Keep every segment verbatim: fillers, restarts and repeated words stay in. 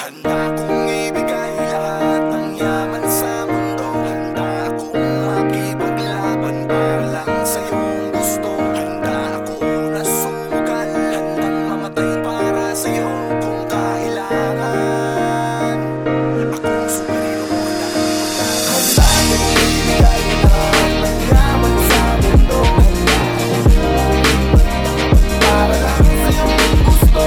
Handa kong ibigay lahat ng yaman sa mundo. Handa akong makipaglaban para lang sa iyong gusto. Handa akong nasugal, handang mamatay para sa iyo kung kailangan. Akong superhero mo na handa kong ibigay lahat ng yaman sa mundo. Para lang sa iyong gusto.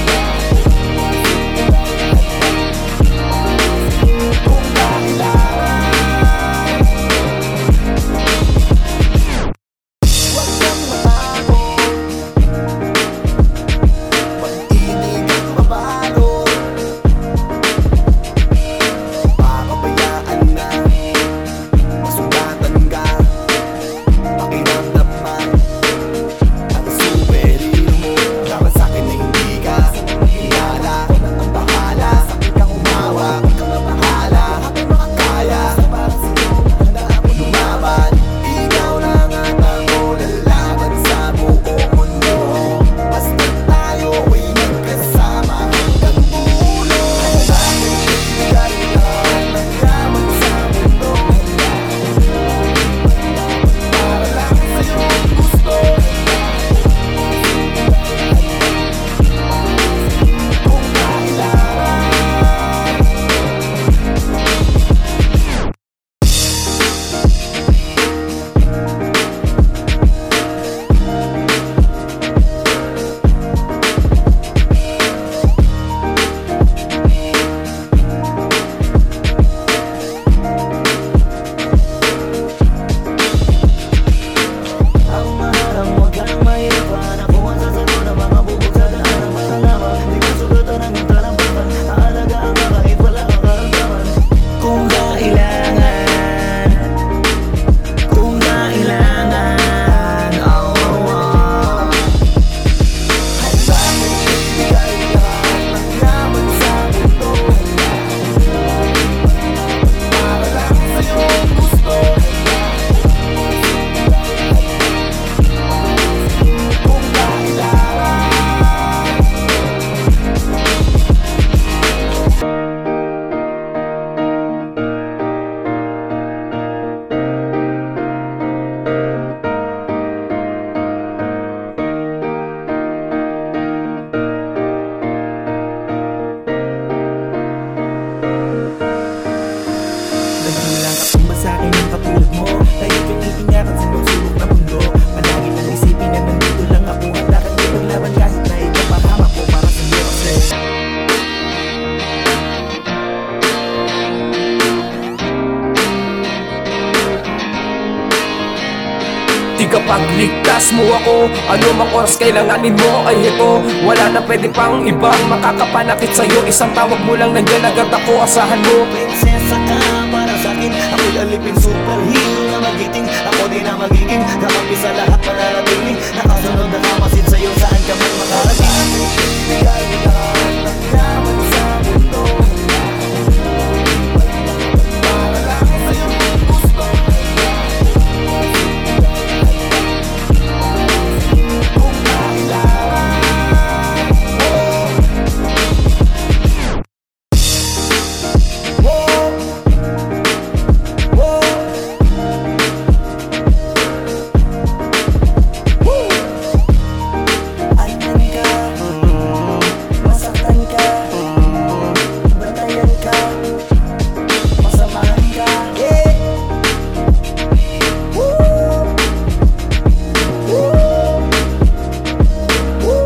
Di kapag ligtas mo ako, ano mang oras kailanganin mo ay ito. Wala na pwede pang ibang makakapanakit sa'yo. Isang tawag mo lang nandiyan agad ako, asahan mo. Prinsesa ka para sa'kin, ako'y alipin superhero na magiting. Ako din na magiging kakampi sa lahat pananatiling. Nakasunod na kamasid sa'yo saan ka man makarating. Bigay lahat ng yaman sa mundo. Para lang sa iyong gusto. Kung kailangan. Whoa. Whoa. Woo. Ayan ka, masaktan ka, bantayan ka, masamahan ka, yeah. Woo. Woo. Woo.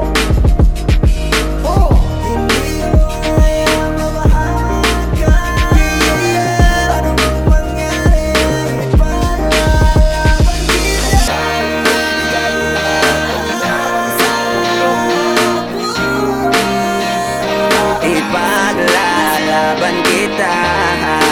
Oh, hindi mo kaya mabahagan ka. Ano mang mangyari ay ipaglalaban kita. Ipaglalaban kita.